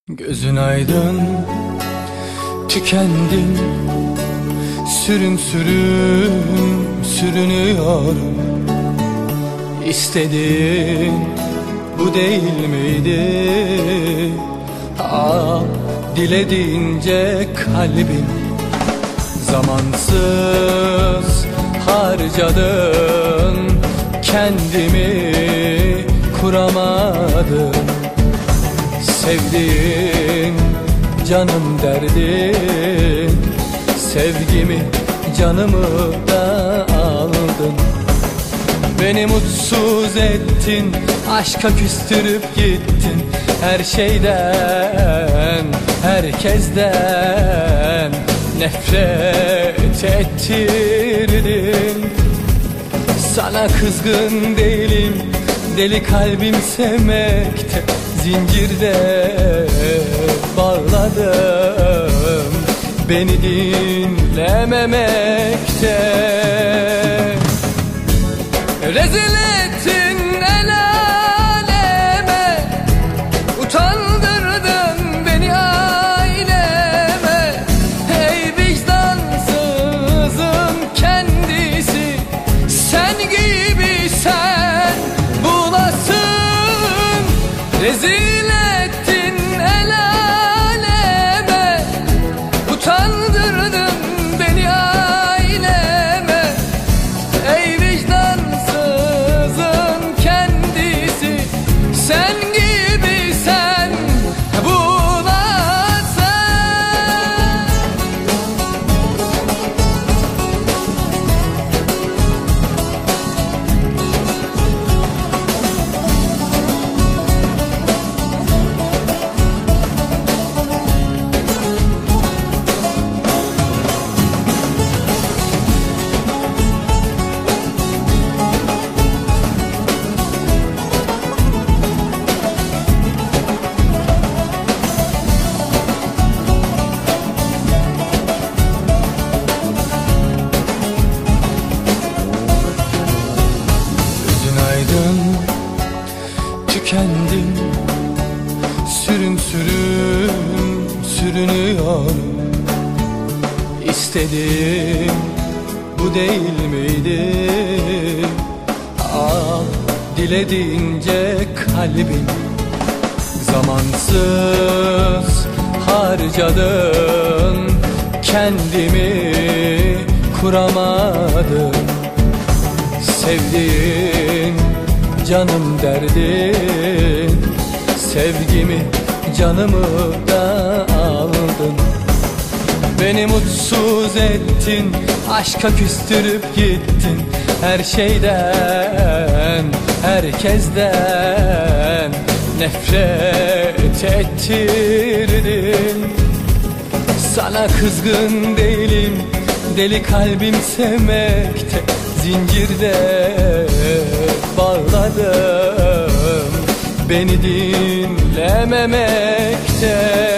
Gözün aydın, tükendin, sürüm sürüm sürünüyorum. İstediğin bu değil miydi? Dilediğince kalbim zamansız harcadın, kendimi kuramadım. Sevdiğim canım derdin, sevgimi canımı da aldın. Beni mutsuz ettin, aşka küstürüp gittin. Her şeyden, herkesten nefret ettirdin. Sana kızgın değilim, deli kalbim sevmekte, zincirde bağladım beni dinlememekte. Rezil ettin el aleme, utandırdın beni aileme. Ey vicdansızın kendisi, sen gibi sen bulasın. Rezil ettin el aleme, utandırdın beni aileme. Ey vicdansızın kendisi, sen gibi sen bulasın. Tükendim, sürüm sürüm sürünüyorum. İstediğim bu değil miydi? Dilediğince kalbim zamansız harcadın, kendimi kuramadım. Sevdiğin canım derdin, sevgimi canımı da aldın. Beni mutsuz ettin, aşka küstürüp gittin. Her şeyden, herkesten nefret ettirdin. Sana kızgın değilim, deli kalbim sevmekte, zincirde bağladım beni dinlememekte.